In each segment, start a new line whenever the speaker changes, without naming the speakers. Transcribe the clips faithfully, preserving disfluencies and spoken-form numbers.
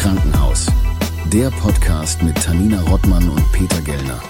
Krankenhaus. Der Podcast mit Tanina Rottmann und Peter Gellner.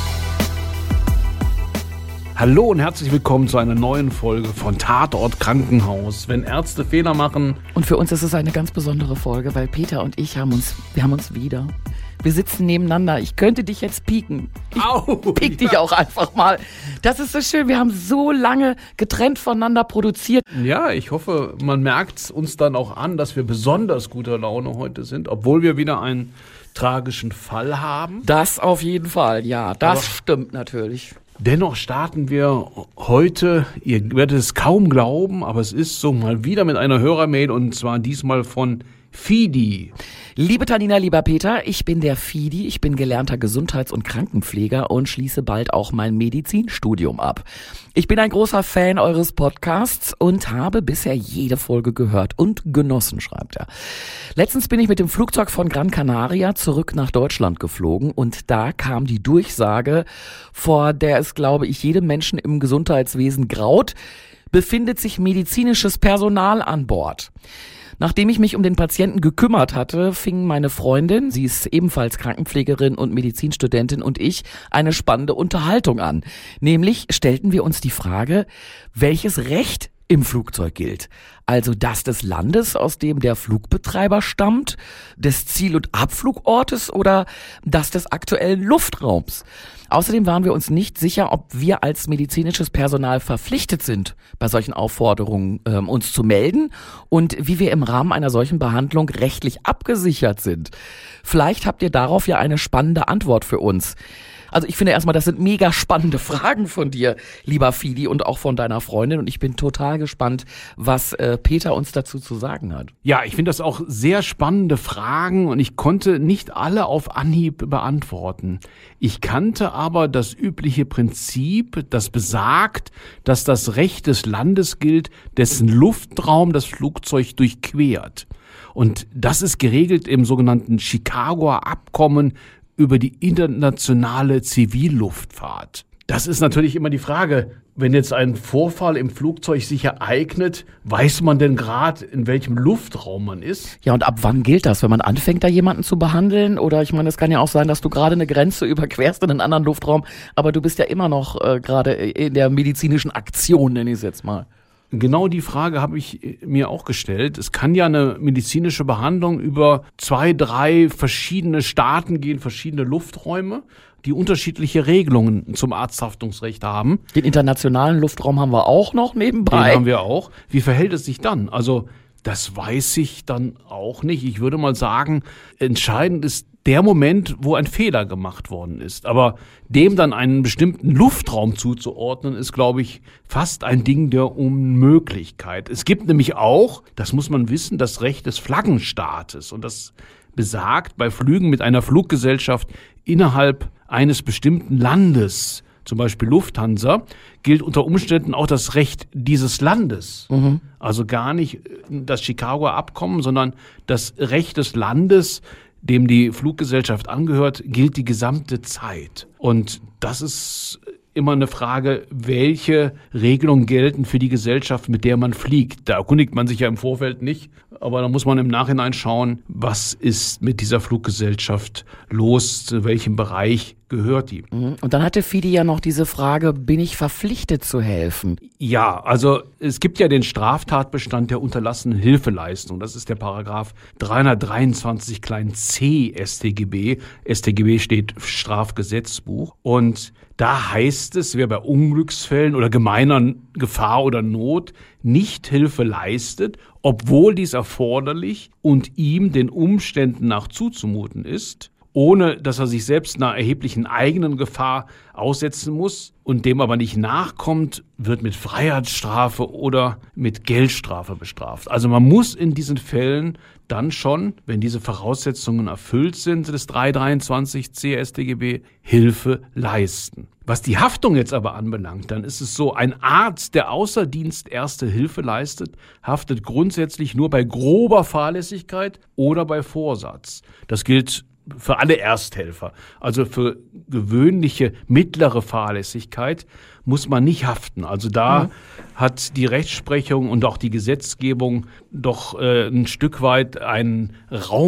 Hallo und herzlich willkommen zu einer neuen Folge von Tatort Krankenhaus. Wenn Ärzte Fehler machen.
Und für uns ist es eine ganz besondere Folge, weil Peter und ich haben uns, wir haben uns wieder. Wir sitzen nebeneinander. Ich könnte dich jetzt pieken. Ich
Au,
piek
ja.
dich auch einfach mal. Das ist so schön. Wir haben so lange getrennt voneinander produziert.
Ja, ich hoffe, man merkt uns dann auch an, dass wir besonders guter Laune heute sind, obwohl wir wieder einen tragischen Fall haben.
Das auf jeden Fall, ja. Das
Aber
stimmt natürlich.
Dennoch starten wir heute, ihr werdet es kaum glauben, aber es ist so mal wieder mit einer Hörermail und zwar diesmal von Fidi.
Liebe Tanina, lieber Peter, ich bin der Fidi, ich bin gelernter Gesundheits- und Krankenpfleger und schließe bald auch mein Medizinstudium ab. Ich bin ein großer Fan eures Podcasts und habe bisher jede Folge gehört und genossen, schreibt er. Letztens bin ich mit dem Flugzeug von Gran Canaria zurück nach Deutschland geflogen und da kam die Durchsage, vor der es, glaube ich, jedem Menschen im Gesundheitswesen graut, befindet sich medizinisches Personal an Bord. Nachdem ich mich um den Patienten gekümmert hatte, fingen meine Freundin, sie ist ebenfalls Krankenpflegerin und Medizinstudentin, und ich eine spannende Unterhaltung an. Nämlich stellten wir uns die Frage, welches Recht im Flugzeug gilt. Also das des Landes, aus dem der Flugbetreiber stammt, des Ziel- und Abflugortes oder das des aktuellen Luftraums. Außerdem waren wir uns nicht sicher, ob wir als medizinisches Personal verpflichtet sind, bei solchen Aufforderungen äh, uns zu melden und wie wir im Rahmen einer solchen Behandlung rechtlich abgesichert sind. Vielleicht habt ihr darauf ja eine spannende Antwort für uns. Also ich finde erstmal, das sind mega spannende Fragen von dir, lieber Fidi, und auch von deiner Freundin. Und ich bin total gespannt, was äh, Peter uns dazu zu sagen hat.
Ja, ich finde das auch sehr spannende Fragen und ich konnte nicht alle auf Anhieb beantworten. Ich kannte aber das übliche Prinzip, das besagt, dass das Recht des Landes gilt, dessen Luftraum das Flugzeug durchquert. Und das ist geregelt im sogenannten Chicagoer Abkommen über die internationale Zivilluftfahrt. Das ist natürlich immer die Frage, wenn jetzt ein Vorfall im Flugzeug sich ereignet, weiß man denn gerade, in welchem Luftraum man ist?
Ja, und ab wann gilt das, wenn man anfängt, da jemanden zu behandeln? Oder ich meine, es kann ja auch sein, dass du gerade eine Grenze überquerst in einen anderen Luftraum, aber du bist ja immer noch äh, gerade in der medizinischen Aktion, nenne ich es jetzt mal.
Genau die Frage habe ich mir auch gestellt. Es kann ja eine medizinische Behandlung über zwei, drei verschiedene Staaten gehen, verschiedene Lufträume, die unterschiedliche Regelungen zum Arzthaftungsrecht haben.
Den internationalen Luftraum haben wir auch noch nebenbei.
Den haben wir auch. Wie verhält es sich dann? Also das weiß ich dann auch nicht. Ich würde mal sagen, entscheidend ist der Moment, wo ein Fehler gemacht worden ist. Aber dem dann einen bestimmten Luftraum zuzuordnen, ist, glaube ich, fast ein Ding der Unmöglichkeit. Es gibt nämlich auch, das muss man wissen, das Recht des Flaggenstaates. Und das besagt, bei Flügen mit einer Fluggesellschaft innerhalb eines bestimmten Landes, zum Beispiel Lufthansa, gilt unter Umständen auch das Recht dieses Landes. Mhm. Also gar nicht das Chicagoer Abkommen, sondern das Recht des Landes, dem die Fluggesellschaft angehört, gilt die gesamte Zeit. Und das ist immer eine Frage, welche Regelungen gelten für die Gesellschaft, mit der man fliegt. Da erkundigt man sich ja im Vorfeld nicht, aber da muss man im Nachhinein schauen, was ist mit dieser Fluggesellschaft los, zu welchem Bereich gehört die.
Und dann hatte Fidi ja noch diese Frage, bin ich verpflichtet zu helfen?
Ja, also es gibt ja den Straftatbestand der unterlassenen Hilfeleistung. Das ist der Paragraph dreihundertdreiundzwanzig klein c S t G B. S t G B steht Strafgesetzbuch. Und da heißt es, wer bei Unglücksfällen oder gemeiner Gefahr oder Not nicht Hilfe leistet, obwohl dies erforderlich und ihm den Umständen nach zuzumuten ist, ohne dass er sich selbst einer erheblichen eigenen Gefahr aussetzen muss und dem aber nicht nachkommt, wird mit Freiheitsstrafe oder mit Geldstrafe bestraft. Also man muss in diesen Fällen dann schon, wenn diese Voraussetzungen erfüllt sind, des dreihundertdreiundzwanzig c S t G B, Hilfe leisten. Was die Haftung jetzt aber anbelangt, dann ist es so, ein Arzt, der außer Dienst erste Hilfe leistet, haftet grundsätzlich nur bei grober Fahrlässigkeit oder bei Vorsatz. Das gilt für alle Ersthelfer. Also für gewöhnliche mittlere Fahrlässigkeit muss man nicht haften. Also da mhm. hat die Rechtsprechung und auch die Gesetzgebung doch äh, ein Stück weit einen Raum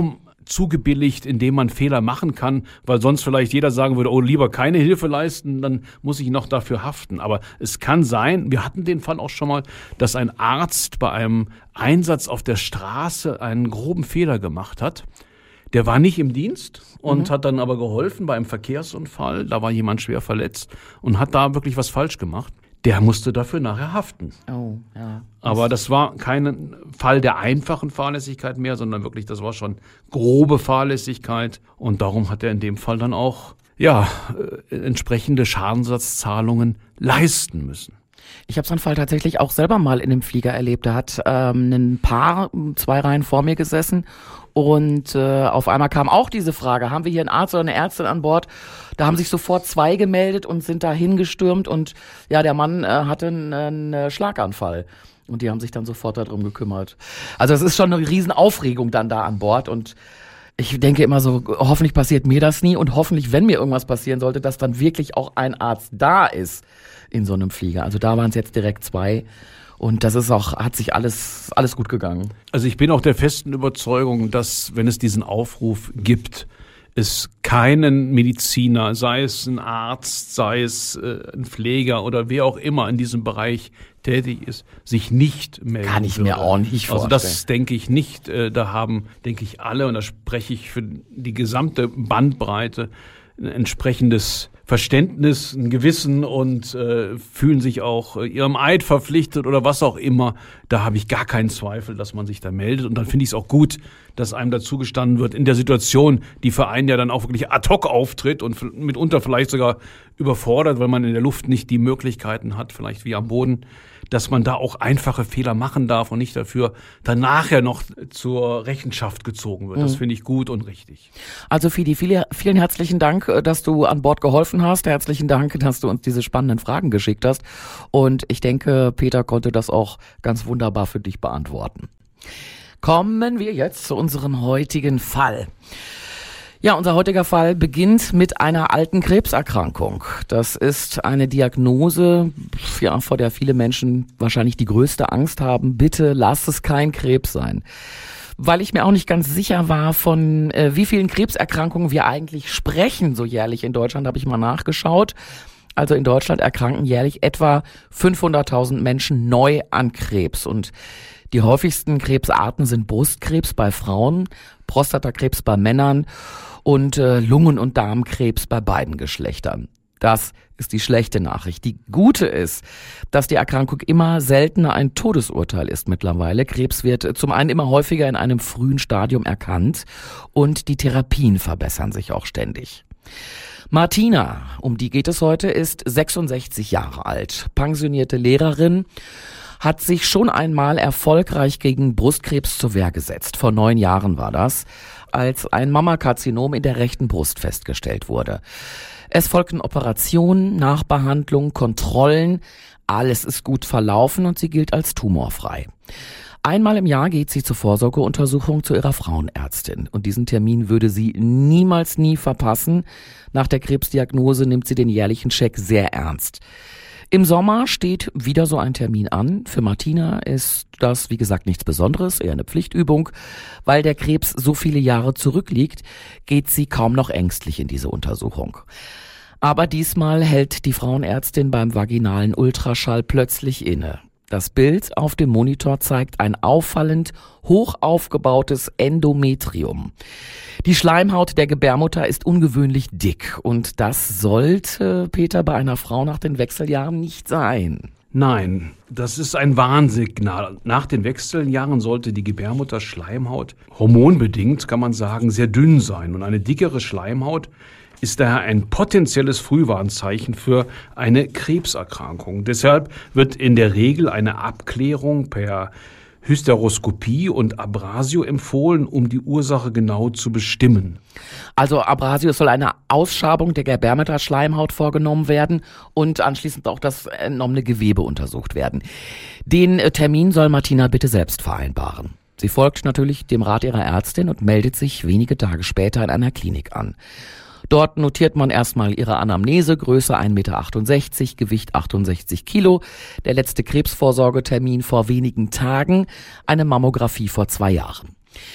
zugebilligt, indem man Fehler machen kann, weil sonst vielleicht jeder sagen würde, oh, lieber keine Hilfe leisten, dann muss ich noch dafür haften. Aber es kann sein, wir hatten den Fall auch schon mal, dass ein Arzt bei einem Einsatz auf der Straße einen groben Fehler gemacht hat. Der war nicht im Dienst und mhm. hat dann aber geholfen bei einem Verkehrsunfall. Da war jemand schwer verletzt und hat da wirklich was falsch gemacht. Der musste dafür nachher haften.
Oh, ja.
Aber das war kein Fall der einfachen Fahrlässigkeit mehr, sondern wirklich, das war schon grobe Fahrlässigkeit. Und darum hat er in dem Fall dann auch, ja, äh, entsprechende Schadensersatzzahlungen leisten müssen.
Ich habe so einen Fall tatsächlich auch selber mal in einem Flieger erlebt. Da hat ähm, ein Paar zwei Reihen vor mir gesessen und äh, auf einmal kam auch diese Frage, haben wir hier einen Arzt oder eine Ärztin an Bord? Da haben sich sofort zwei gemeldet und sind da hingestürmt und ja, der Mann äh, hatte einen, einen Schlaganfall. Und die haben sich dann sofort darum gekümmert. Also es ist schon eine Riesenaufregung dann da an Bord und ich denke immer so, hoffentlich passiert mir das nie und hoffentlich, wenn mir irgendwas passieren sollte, dass dann wirklich auch ein Arzt da ist in so einem Flieger. Also da waren es jetzt direkt zwei und das ist auch, hat sich alles, alles gut gegangen.
Also ich bin auch der festen Überzeugung, dass, wenn es diesen Aufruf gibt, es keinen Mediziner, sei es ein Arzt, sei es äh, ein Pfleger oder wer auch immer in diesem Bereich tätig ist, sich nicht melden
Kann ich würde. mir auch nicht vorstellen.
Also das denke ich nicht. Äh, da haben, denke ich, alle, und da spreche ich für die gesamte Bandbreite, ein entsprechendes Verständnis, ein Gewissen und äh, fühlen sich auch äh, ihrem Eid verpflichtet oder was auch immer. Da habe ich gar keinen Zweifel, dass man sich da meldet. Und dann finde ich es auch gut, dass einem dazu gestanden wird in der Situation, die für einen ja dann auch wirklich ad hoc auftritt und f- mitunter vielleicht sogar überfordert, weil man in der Luft nicht die Möglichkeiten hat, vielleicht wie am Boden, dass man da auch einfache Fehler machen darf und nicht dafür dann nachher noch zur Rechenschaft gezogen wird. Das mhm. finde ich gut und richtig.
Also Fidi, viele, vielen herzlichen Dank, dass du an Bord geholfen hast. Herzlichen Dank, dass du uns diese spannenden Fragen geschickt hast. Und ich denke, Peter konnte das auch ganz wunderbar für dich beantworten. Kommen wir jetzt zu unserem heutigen Fall. Ja, unser heutiger Fall beginnt mit einer alten Krebserkrankung. Das ist eine Diagnose, ja, vor der viele Menschen wahrscheinlich die größte Angst haben. Bitte lass es kein Krebs sein. Weil ich mir auch nicht ganz sicher war, von äh, wie vielen Krebserkrankungen wir eigentlich sprechen so jährlich in Deutschland, habe ich mal nachgeschaut. Also in Deutschland erkranken jährlich etwa fünfhunderttausend Menschen neu an Krebs. Und die häufigsten Krebsarten sind Brustkrebs bei Frauen, Prostatakrebs bei Männern und äh, Lungen- und Darmkrebs bei beiden Geschlechtern. Das ist die schlechte Nachricht. Die gute ist, dass die Erkrankung immer seltener ein Todesurteil ist mittlerweile. Krebs wird zum einen immer häufiger in einem frühen Stadium erkannt und die Therapien verbessern sich auch ständig. Martina, um die geht es heute, ist sechsundsechzig Jahre alt, pensionierte Lehrerin, hat sich schon einmal erfolgreich gegen Brustkrebs zur Wehr gesetzt. Vor neun Jahren war das, als ein Mammakarzinom in der rechten Brust festgestellt wurde. Es folgten Operationen, Nachbehandlung, Kontrollen. Alles ist gut verlaufen und sie gilt als tumorfrei. Einmal im Jahr geht sie zur Vorsorgeuntersuchung zu ihrer Frauenärztin. Und diesen Termin würde sie niemals nie verpassen. Nach der Krebsdiagnose nimmt sie den jährlichen Check sehr ernst. Im Sommer steht wieder so ein Termin an. Für Martina ist das, wie gesagt, nichts Besonderes, eher eine Pflichtübung. Weil der Krebs so viele Jahre zurückliegt, geht sie kaum noch ängstlich in diese Untersuchung. Aber diesmal hält die Frauenärztin beim vaginalen Ultraschall plötzlich inne. Das Bild auf dem Monitor zeigt ein auffallend hoch aufgebautes Endometrium. Die Schleimhaut der Gebärmutter ist ungewöhnlich dick und das sollte, Peter, bei einer Frau nach den Wechseljahren nicht sein.
Nein, das ist ein Warnsignal. Nach den Wechseljahren sollte die Gebärmutterschleimhaut hormonbedingt, kann man sagen, sehr dünn sein. Und eine dickere Schleimhaut ist daher ein potenzielles Frühwarnzeichen für eine Krebserkrankung. Deshalb wird in der Regel eine Abklärung per Hysteroskopie und Abrasio empfohlen, um die Ursache genau zu bestimmen.
Also Abrasio soll eine Ausschabung der Gebärmutterschleimhaut vorgenommen werden und anschließend auch das entnommene Gewebe untersucht werden. Den Termin soll Martina bitte selbst vereinbaren. Sie folgt natürlich dem Rat ihrer Ärztin und meldet sich wenige Tage später in einer Klinik an. Dort notiert man erstmal ihre Anamnese, Größe ein Meter achtundsechzig, Gewicht achtundsechzig Kilo, der letzte Krebsvorsorgetermin vor wenigen Tagen, eine Mammographie vor zwei Jahren.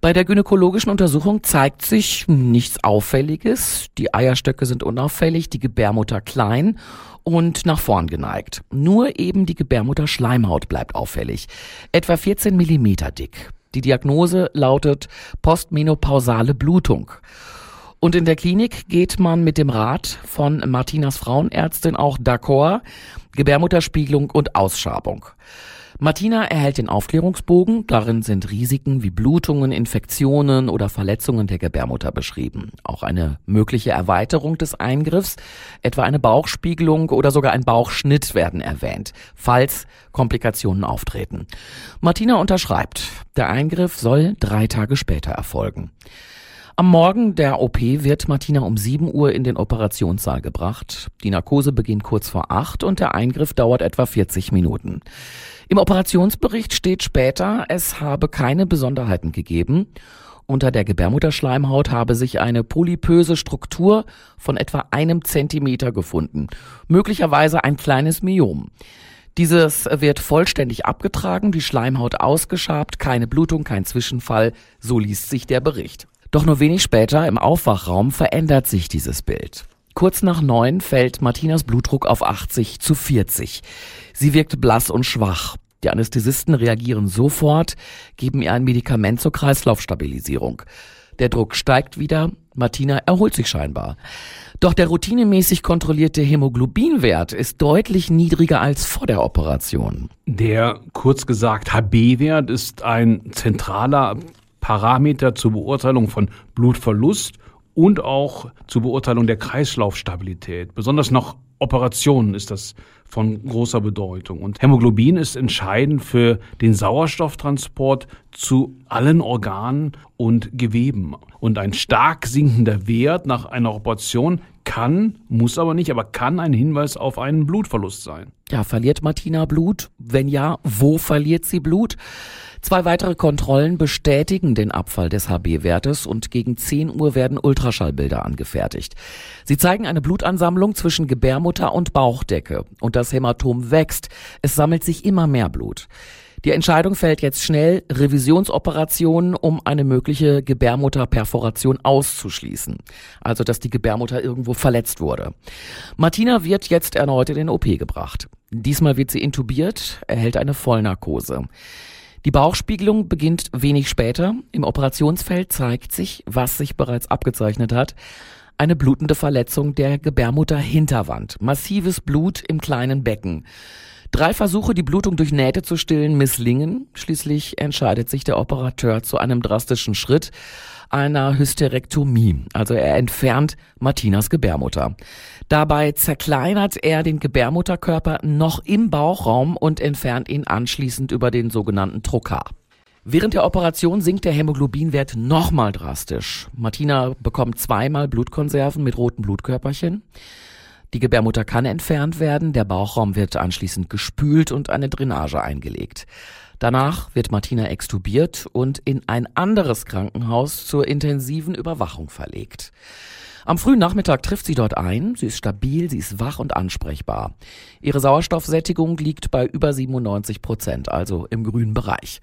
Bei der gynäkologischen Untersuchung zeigt sich nichts Auffälliges. Die Eierstöcke sind unauffällig, die Gebärmutter klein und nach vorn geneigt. Nur eben die Gebärmutterschleimhaut bleibt auffällig. Etwa vierzehn Millimeter dick. Die Diagnose lautet postmenopausale Blutung. Und in der Klinik geht man mit dem Rat von Martinas Frauenärztin auch d'accord, Gebärmutterspiegelung und Ausschabung. Martina erhält den Aufklärungsbogen, darin sind Risiken wie Blutungen, Infektionen oder Verletzungen der Gebärmutter beschrieben. Auch eine mögliche Erweiterung des Eingriffs, etwa eine Bauchspiegelung oder sogar ein Bauchschnitt werden erwähnt, falls Komplikationen auftreten. Martina unterschreibt, der Eingriff soll drei Tage später erfolgen. Am Morgen der O P wird Martina um sieben Uhr in den Operationssaal gebracht. Die Narkose beginnt kurz vor acht und der Eingriff dauert etwa vierzig Minuten. Im Operationsbericht steht später, es habe keine Besonderheiten gegeben. Unter der Gebärmutterschleimhaut habe sich eine polypöse Struktur von etwa einem Zentimeter gefunden. Möglicherweise ein kleines Myom. Dieses wird vollständig abgetragen, die Schleimhaut ausgeschabt, keine Blutung, kein Zwischenfall, so liest sich der Bericht. Doch nur wenig später im Aufwachraum verändert sich dieses Bild. Kurz nach neun fällt Martinas Blutdruck auf achtzig zu vierzig. Sie wirkt blass und schwach. Die Anästhesisten reagieren sofort, geben ihr ein Medikament zur Kreislaufstabilisierung. Der Druck steigt wieder, Martina erholt sich scheinbar. Doch der routinemäßig kontrollierte Hämoglobinwert ist deutlich niedriger als vor der Operation.
Der, kurz gesagt, H B-Wert ist ein zentraler Parameter zur Beurteilung von Blutverlust und auch zur Beurteilung der Kreislaufstabilität. Besonders nach Operationen ist das von großer Bedeutung. Und Hämoglobin ist entscheidend für den Sauerstofftransport zu allen Organen und Geweben. Und ein stark sinkender Wert nach einer Operation kann, muss aber nicht, aber kann ein Hinweis auf einen Blutverlust sein.
Ja, verliert Martina Blut? Wenn ja, wo verliert sie Blut? Zwei weitere Kontrollen bestätigen den Abfall des H B-Wertes und gegen zehn Uhr werden Ultraschallbilder angefertigt. Sie zeigen eine Blutansammlung zwischen Gebärmutter und Bauchdecke und das Hämatom wächst. Es sammelt sich immer mehr Blut. Die Entscheidung fällt jetzt schnell, Revisionsoperationen, um eine mögliche Gebärmutterperforation auszuschließen. Also, dass die Gebärmutter irgendwo verletzt wurde. Martina wird jetzt erneut in den O P gebracht. Diesmal wird sie intubiert, erhält eine Vollnarkose. Die Bauchspiegelung beginnt wenig später. Im Operationsfeld zeigt sich, was sich bereits abgezeichnet hat. Eine blutende Verletzung der Gebärmutterhinterwand. Massives Blut im kleinen Becken. Drei Versuche, die Blutung durch Nähte zu stillen, misslingen. Schließlich entscheidet sich der Operateur zu einem drastischen Schritt, einer Hysterektomie. Also er entfernt Martinas Gebärmutter. Dabei zerkleinert er den Gebärmutterkörper noch im Bauchraum und entfernt ihn anschließend über den sogenannten Trocar. Während der Operation sinkt der Hämoglobinwert nochmal drastisch. Martina bekommt zweimal Blutkonserven mit roten Blutkörperchen. Die Gebärmutter kann entfernt werden, der Bauchraum wird anschließend gespült und eine Drainage eingelegt. Danach wird Martina extubiert und in ein anderes Krankenhaus zur intensiven Überwachung verlegt. Am frühen Nachmittag trifft sie dort ein. Sie ist stabil, sie ist wach und ansprechbar. Ihre Sauerstoffsättigung liegt bei über siebenundneunzig Prozent, also im grünen Bereich.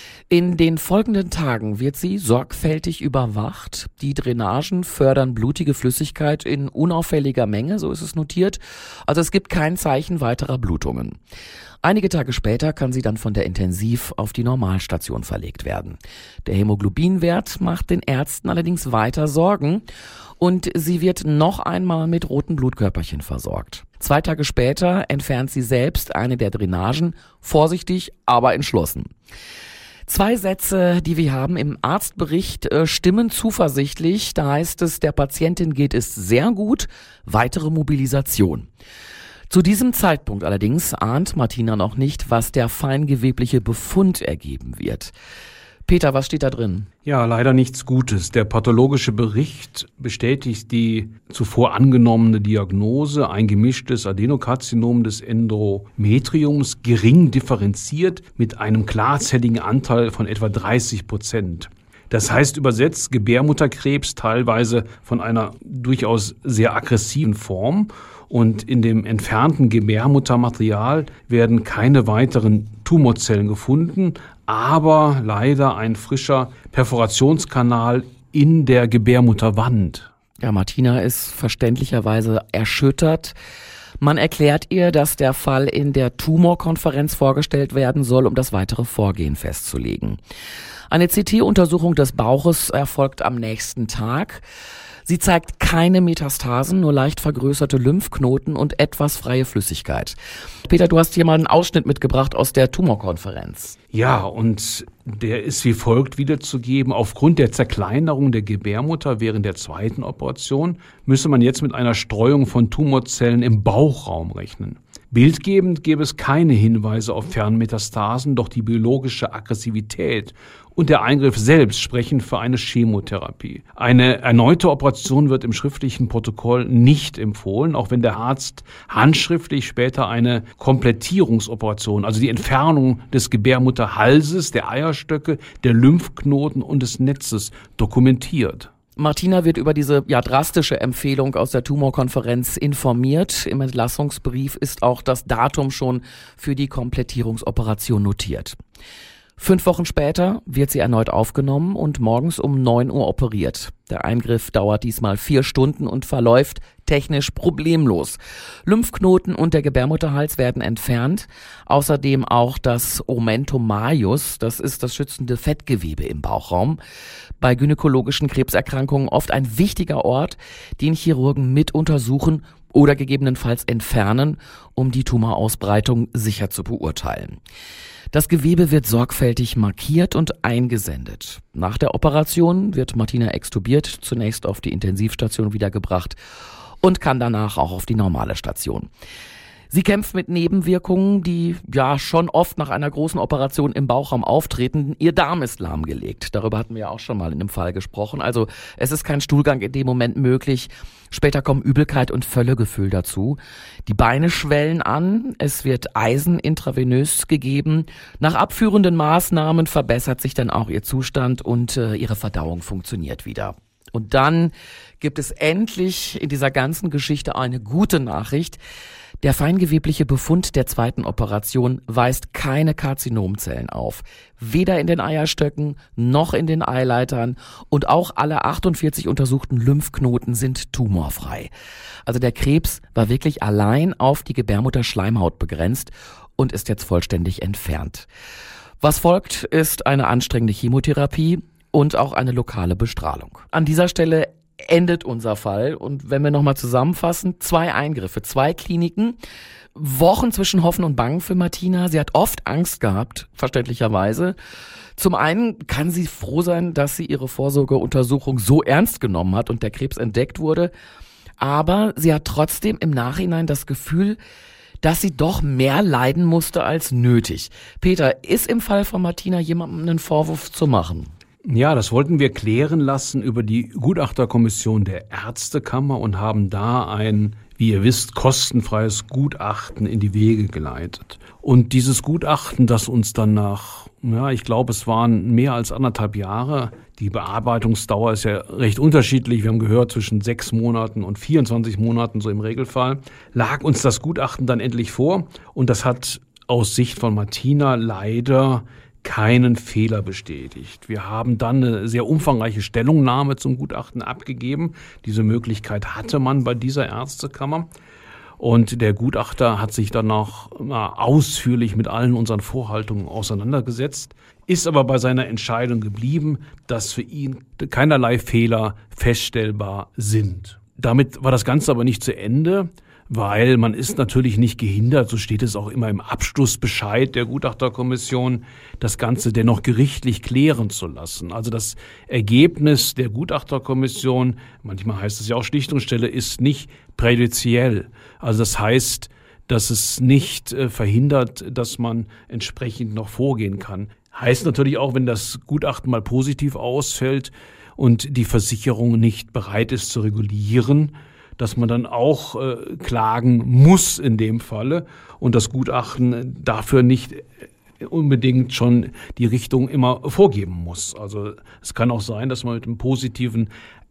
In den folgenden Tagen wird sie sorgfältig überwacht. Die Drainagen fördern blutige Flüssigkeit in unauffälliger Menge, so ist es notiert. Also es gibt kein Zeichen weiterer Blutungen. Einige Tage später kann sie dann von der Intensiv auf die Normalstation verlegt werden. Der Hämoglobinwert macht den Ärzten allerdings weiter Sorgen und sie wird noch einmal mit roten Blutkörperchen versorgt. Zwei Tage später entfernt sie selbst eine der Drainagen, vorsichtig, aber entschlossen. Zwei Sätze, die wir haben im Arztbericht, äh, stimmen zuversichtlich. Da heißt es, der Patientin geht es sehr gut, weitere Mobilisation. Zu diesem Zeitpunkt allerdings ahnt Martina noch nicht, was der feingewebliche Befund ergeben wird. Peter, was steht da drin?
Ja, leider nichts Gutes. Der pathologische Bericht bestätigt die zuvor angenommene Diagnose, ein gemischtes Adenokarzinom des Endometriums, gering differenziert mit einem klarzelligen Anteil von etwa dreißig Prozent. Das heißt übersetzt Gebärmutterkrebs, teilweise von einer durchaus sehr aggressiven Form. Und in dem entfernten Gebärmuttermaterial werden keine weiteren Tumorzellen gefunden, aber leider ein frischer Perforationskanal in der Gebärmutterwand.
Ja, Martina ist verständlicherweise erschüttert. Man erklärt ihr, dass der Fall in der Tumorkonferenz vorgestellt werden soll, um das weitere Vorgehen festzulegen. Eine C T-Untersuchung des Bauches erfolgt am nächsten Tag. Sie zeigt keine Metastasen, nur leicht vergrößerte Lymphknoten und etwas freie Flüssigkeit. Peter, du hast hier mal einen Ausschnitt mitgebracht aus der Tumorkonferenz.
Ja, und der ist wie folgt wiederzugeben. Aufgrund der Zerkleinerung der Gebärmutter während der zweiten Operation müsse man jetzt mit einer Streuung von Tumorzellen im Bauchraum rechnen. Bildgebend gäbe es keine Hinweise auf Fernmetastasen, doch die biologische Aggressivität und der Eingriff selbst sprechen für eine Chemotherapie. Eine erneute Operation wird im schriftlichen Protokoll nicht empfohlen, auch wenn der Arzt handschriftlich später eine Komplettierungsoperation, also die Entfernung des Gebärmutterhalses, der Eierstöcke, der Lymphknoten und des Netzes dokumentiert.
Martina wird über diese ja drastische Empfehlung aus der Tumorkonferenz informiert. Im Entlassungsbrief ist auch das Datum schon für die Komplettierungsoperation notiert. Fünf Wochen später wird sie erneut aufgenommen und morgens um neun Uhr operiert. Der Eingriff dauert diesmal vier Stunden und verläuft technisch problemlos. Lymphknoten und der Gebärmutterhals werden entfernt. Außerdem auch das Omentum majus, das ist das schützende Fettgewebe im Bauchraum. Bei gynäkologischen Krebserkrankungen oft ein wichtiger Ort, den Chirurgen mit untersuchen oder gegebenenfalls entfernen, um die Tumorausbreitung sicher zu beurteilen. Das Gewebe wird sorgfältig markiert und eingesendet. Nach der Operation wird Martina extubiert, zunächst auf die Intensivstation wiedergebracht und kann danach auch auf die normale Station. Sie kämpft mit Nebenwirkungen, die ja schon oft nach einer großen Operation im Bauchraum auftreten. Ihr Darm ist lahmgelegt. Darüber hatten wir ja auch schon mal in dem Fall gesprochen. Also es ist kein Stuhlgang in dem Moment möglich. Später kommen Übelkeit und Völlegefühl dazu. Die Beine schwellen an. Es wird Eisen intravenös gegeben. Nach abführenden Maßnahmen verbessert sich dann auch ihr Zustand und äh, ihre Verdauung funktioniert wieder. Und dann gibt es endlich in dieser ganzen Geschichte eine gute Nachricht. Der feingewebliche Befund der zweiten Operation weist keine Karzinomzellen auf. Weder in den Eierstöcken noch in den Eileitern und auch alle achtundvierzig untersuchten Lymphknoten sind tumorfrei. Also der Krebs war wirklich allein auf die Gebärmutterschleimhaut begrenzt und ist jetzt vollständig entfernt. Was folgt, ist eine anstrengende Chemotherapie und auch eine lokale Bestrahlung. An dieser Stelle endet unser Fall. Und wenn wir nochmal zusammenfassen, zwei Eingriffe, zwei Kliniken, Wochen zwischen Hoffen und Bangen für Martina. Sie hat oft Angst gehabt, verständlicherweise. Zum einen kann sie froh sein, dass sie ihre Vorsorgeuntersuchung so ernst genommen hat und der Krebs entdeckt wurde. Aber sie hat trotzdem im Nachhinein das Gefühl, dass sie doch mehr leiden musste als nötig. Peter, ist im Fall von Martina jemandem einen Vorwurf zu machen?
Ja, das wollten wir klären lassen über die Gutachterkommission der Ärztekammer und haben da ein, wie ihr wisst, kostenfreies Gutachten in die Wege geleitet. Und dieses Gutachten, das uns dann nach, ja, ich glaube, es waren mehr als anderthalb Jahre, die Bearbeitungsdauer ist ja recht unterschiedlich, wir haben gehört, zwischen sechs Monaten und vierundzwanzig Monaten, so im Regelfall, lag uns das Gutachten dann endlich vor. Und das hat aus Sicht von Martina leider keinen Fehler bestätigt. Wir haben dann eine sehr umfangreiche Stellungnahme zum Gutachten abgegeben. Diese Möglichkeit hatte man bei dieser Ärztekammer. Und der Gutachter hat sich dann noch ausführlich mit allen unseren Vorhaltungen auseinandergesetzt, ist aber bei seiner Entscheidung geblieben, dass für ihn keinerlei Fehler feststellbar sind. Damit war das Ganze aber nicht zu Ende, weil man ist natürlich nicht gehindert, so steht es auch immer im Abschlussbescheid der Gutachterkommission, das Ganze dennoch gerichtlich klären zu lassen. Also das Ergebnis der Gutachterkommission, manchmal heißt es ja auch Schlichtungsstelle, ist nicht präjudiziell. Also das heißt, dass es nicht äh, verhindert, dass man entsprechend noch vorgehen kann. Heißt natürlich auch, wenn das Gutachten mal positiv ausfällt und die Versicherung nicht bereit ist zu regulieren, dass man dann auch äh, klagen muss in dem Falle und das Gutachten dafür nicht unbedingt schon die Richtung immer vorgeben muss. Also es kann auch sein, dass man mit einem positiven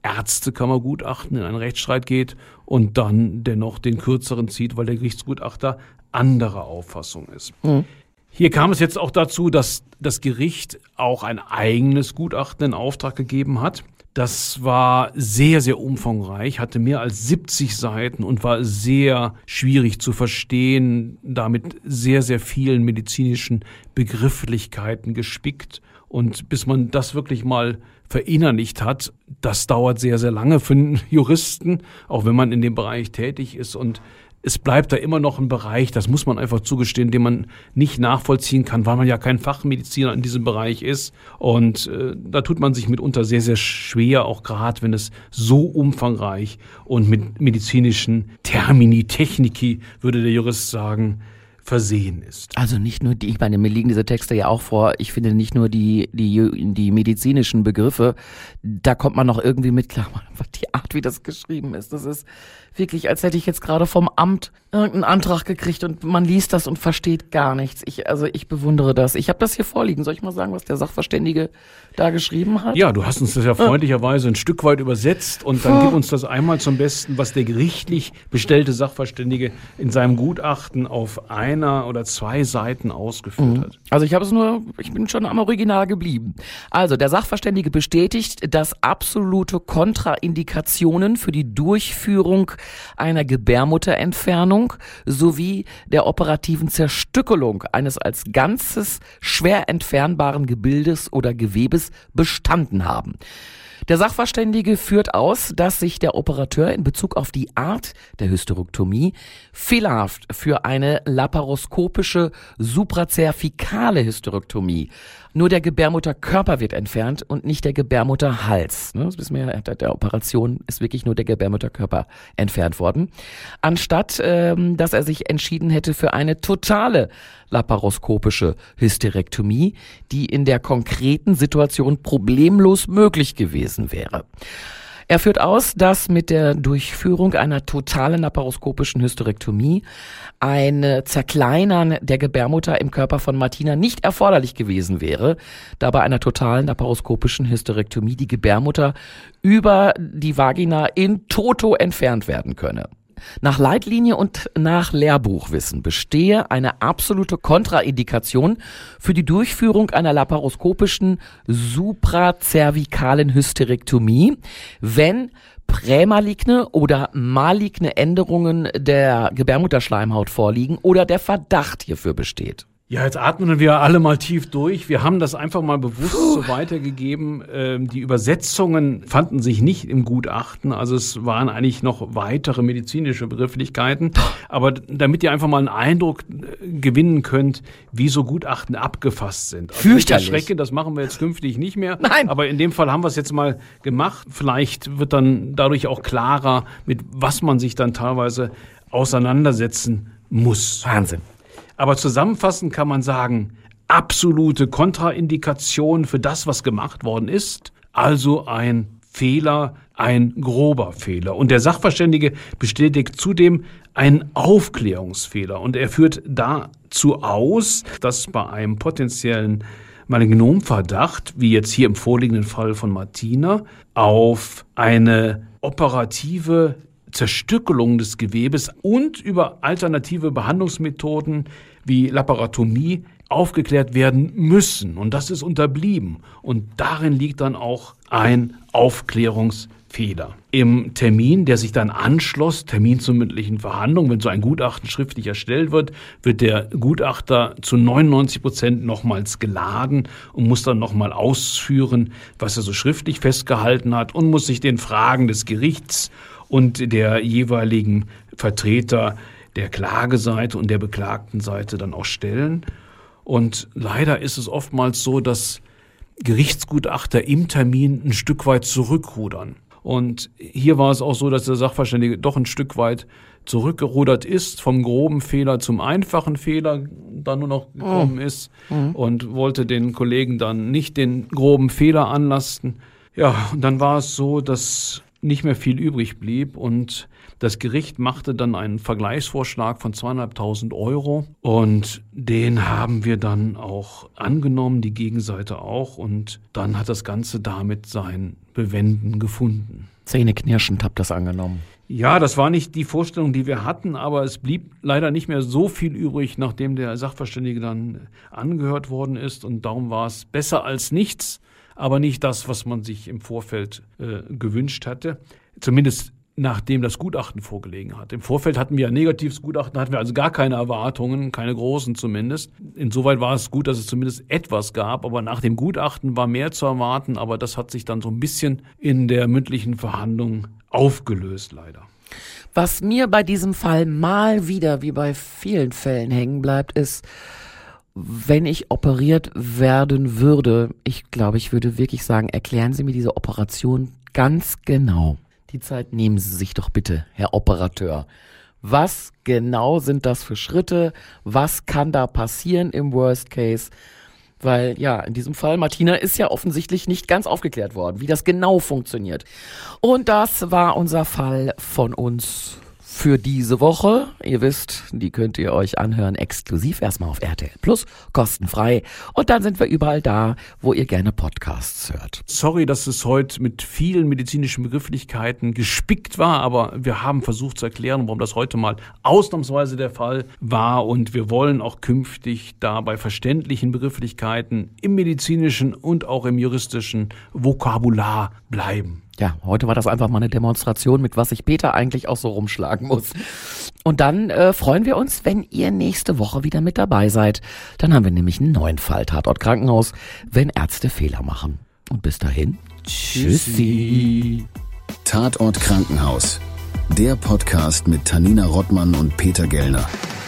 Ärztekammergutachten in einen Rechtsstreit geht und dann dennoch den kürzeren zieht, weil der Gerichtsgutachter anderer Auffassung ist. Mhm. Hier kam es jetzt auch dazu, dass das Gericht auch ein eigenes Gutachten in Auftrag gegeben hat. Das war sehr, sehr umfangreich, hatte mehr als siebzig Seiten und war sehr schwierig zu verstehen, damit sehr, sehr vielen medizinischen Begrifflichkeiten gespickt. Und bis man das wirklich mal verinnerlicht hat, das dauert sehr, sehr lange für einen Juristen, auch wenn man in dem Bereich tätig ist. Und es bleibt da immer noch ein Bereich, das muss man einfach zugestehen, den man nicht nachvollziehen kann, weil man ja kein Fachmediziner in diesem Bereich ist. Und äh, da tut man sich mitunter sehr, sehr schwer, auch gerade wenn es so umfangreich und mit medizinischen Termini, Techniki, würde der Jurist sagen, versehen ist.
Also nicht nur die, ich meine, mir liegen diese Texte ja auch vor, ich finde nicht nur die, die, die medizinischen Begriffe, da kommt man noch irgendwie mit klar, die Art, wie das geschrieben ist, das ist wirklich, als hätte ich jetzt gerade vom Amt irgendeinen Antrag gekriegt und man liest das und versteht gar nichts. Ich, also ich bewundere das. Ich habe das hier vorliegen. Soll ich mal sagen, was der Sachverständige da geschrieben hat?
Ja, du hast uns das ja freundlicherweise ein Stück weit übersetzt und dann gib uns das einmal zum Besten, was der gerichtlich bestellte Sachverständige in seinem Gutachten auf einer oder zwei Seiten ausgeführt hat.
Also ich habe es nur, ich bin schon am Original geblieben. Also der Sachverständige bestätigt, dass absolute Kontraindikationen für die Durchführung einer Gebärmutterentfernung sowie der operativen Zerstückelung eines als Ganzes schwer entfernbaren Gebildes oder Gewebes bestanden haben. Der Sachverständige führt aus, dass sich der Operateur in Bezug auf die Art der Hysterektomie fehlerhaft für eine laparoskopische supracervikale Hysterektomie. Nur der Gebärmutterkörper wird entfernt und nicht der Gebärmutterhals. Das wissen wir ja, der Operation ist wirklich nur der Gebärmutterkörper entfernt worden. Anstatt, ähm, dass er sich entschieden hätte für eine totale laparoskopische Hysterektomie, die in der konkreten Situation problemlos möglich gewesen wäre. Er führt aus, dass mit der Durchführung einer totalen laparoskopischen Hysterektomie ein Zerkleinern der Gebärmutter im Körper von Martina nicht erforderlich gewesen wäre, da bei einer totalen laparoskopischen Hysterektomie die Gebärmutter über die Vagina in toto entfernt werden könne. Nach Leitlinie und nach Lehrbuchwissen bestehe eine absolute Kontraindikation für die Durchführung einer laparoskopischen supracervikalen Hysterektomie, wenn prämaligne oder maligne Änderungen der Gebärmutterschleimhaut vorliegen oder der Verdacht hierfür besteht.
Ja, jetzt atmen wir alle mal tief durch. Wir haben das einfach mal bewusst Puh. so weitergegeben. Ähm, die Übersetzungen fanden sich nicht im Gutachten. Also es waren eigentlich noch weitere medizinische Begrifflichkeiten. Aber damit ihr einfach mal einen Eindruck gewinnen könnt, wie so Gutachten abgefasst sind. Also
Fürchterlich.
Schrecke, das machen wir jetzt künftig nicht mehr.
Nein.
Aber in dem Fall haben wir es jetzt mal gemacht. Vielleicht wird dann dadurch auch klarer, mit was man sich dann teilweise auseinandersetzen muss.
Wahnsinn.
Aber zusammenfassend kann man sagen, absolute Kontraindikation für das, was gemacht worden ist. Also ein Fehler, ein grober Fehler. Und der Sachverständige bestätigt zudem einen Aufklärungsfehler. Und er führt dazu aus, dass bei einem potenziellen Malignomverdacht, wie jetzt hier im vorliegenden Fall von Martina, auf eine operative Zerstückelung des Gewebes und über alternative Behandlungsmethoden wie Laparotomie aufgeklärt werden müssen. Und das ist unterblieben. Und darin liegt dann auch ein Aufklärungsfehler. Im Termin, der sich dann anschloss, Termin zur mündlichen Verhandlung, wenn so ein Gutachten schriftlich erstellt wird, wird der Gutachter zu neunundneunzig Prozent nochmals geladen und muss dann nochmal ausführen, was er so schriftlich festgehalten hat und muss sich den Fragen des Gerichts und der jeweiligen Vertreter der Klageseite und der beklagten Seite dann auch stellen. Und leider ist es oftmals so, dass Gerichtsgutachter im Termin ein Stück weit zurückrudern. Und hier war es auch so, dass der Sachverständige doch ein Stück weit zurückgerudert ist, vom groben Fehler zum einfachen Fehler dann nur noch gekommen ist mhm. und wollte den Kollegen dann nicht den groben Fehler anlasten. Ja, und dann war es so, dass nicht mehr viel übrig blieb und das Gericht machte dann einen Vergleichsvorschlag von zweieinhalbtausend Euro und den haben wir dann auch angenommen, die Gegenseite auch, und dann hat das Ganze damit sein Bewenden gefunden.
Zähneknirschend habt ihr das angenommen.
Ja, das war nicht die Vorstellung, die wir hatten, aber es blieb leider nicht mehr so viel übrig, nachdem der Sachverständige dann angehört worden ist, und darum war es besser als nichts, aber nicht das, was man sich im Vorfeld äh, gewünscht hatte. Zumindest nachdem das Gutachten vorgelegen hat. Im Vorfeld hatten wir ein negatives Gutachten, hatten wir also gar keine Erwartungen, keine großen zumindest. Insoweit war es gut, dass es zumindest etwas gab, aber nach dem Gutachten war mehr zu erwarten, aber das hat sich dann so ein bisschen in der mündlichen Verhandlung aufgelöst, leider.
Was mir bei diesem Fall mal wieder, wie bei vielen Fällen hängen bleibt, ist, wenn ich operiert werden würde, ich glaube, ich würde wirklich sagen, erklären Sie mir diese Operation ganz genau. Die Zeit nehmen Sie sich doch bitte, Herr Operateur. Was genau sind das für Schritte? Was kann da passieren im Worst Case? Weil ja, in diesem Fall, Martina ist ja offensichtlich nicht ganz aufgeklärt worden, wie das genau funktioniert. Und das war unser Fall von uns für diese Woche. Ihr wisst, die könnt ihr euch anhören, exklusiv erstmal auf R T L Plus, kostenfrei. Und dann sind wir überall da, wo ihr gerne Podcasts hört.
Sorry, dass es heute mit vielen medizinischen Begrifflichkeiten gespickt war, aber wir haben versucht zu erklären, warum das heute mal ausnahmsweise der Fall war. Und wir wollen auch künftig da bei verständlichen Begrifflichkeiten im medizinischen und auch im juristischen Vokabular bleiben.
Ja, heute war das einfach mal eine Demonstration, mit was sich Peter eigentlich auch so rumschlagen muss. Und dann äh, freuen wir uns, wenn ihr nächste Woche wieder mit dabei seid. Dann haben wir nämlich einen neuen Fall, Tatort Krankenhaus, wenn Ärzte Fehler machen. Und bis dahin, tschüssi.
Tatort Krankenhaus, der Podcast mit Tanina Rottmann und Peter Gellner.